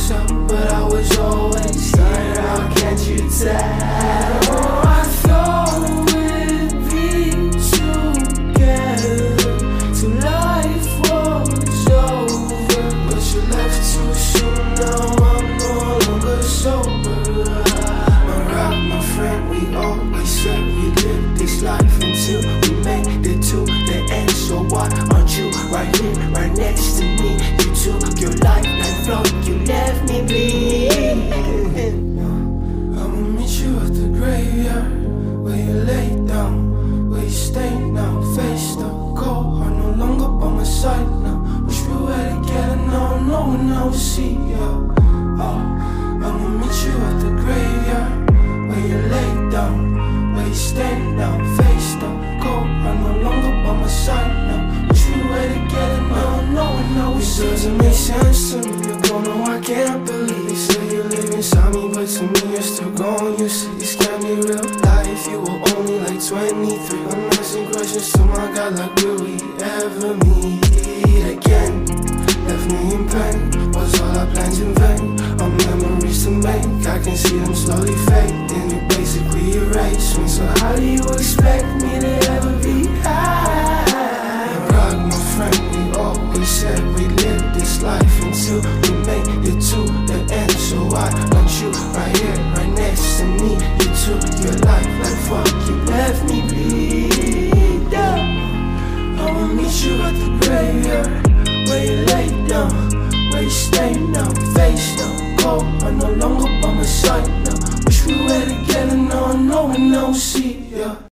myself, but I was always started out, can't you tell? Oh, I thought we'd be together till life was over, but you left too soon, now I'm no longer sober. My rock, my friend, we always said we'd live this life until we made it to the end. So why aren't you right here, right next to me? You took your life like flow, you left me bleeding. I'ma meet you at the graveyard, where you lay down, where you stay now, face the cold. I'm no longer by my side now. Wish we were together now, no one else see ya. I'ma meet you at the graveyard, where you lay down, where you stay now, face the cold. I'm no longer by my side now. Wish we were together now, no one else. It doesn't make sense to me. You're gone, no, I can't believe. They say you live inside me, but to me you're still gone. You say this can't be real life. You were only like 23. I'm asking questions to my God, like will we ever meet again? Left me in pain, was all our plans in vain? Our memories to make, I can see them slowly fading. You basically erased me, so how do you expect me to ever be high? Rock, my friend, we always said we live this life until we make it to the end. So why aren't you right here, right next to me? You took your life like fuck, you left me bleed out. I'ma meet you at the graveyard, where you lay down, where you stay now, face down, cold. I'm no longer by my side now. Wish we were together now, no one else see ya.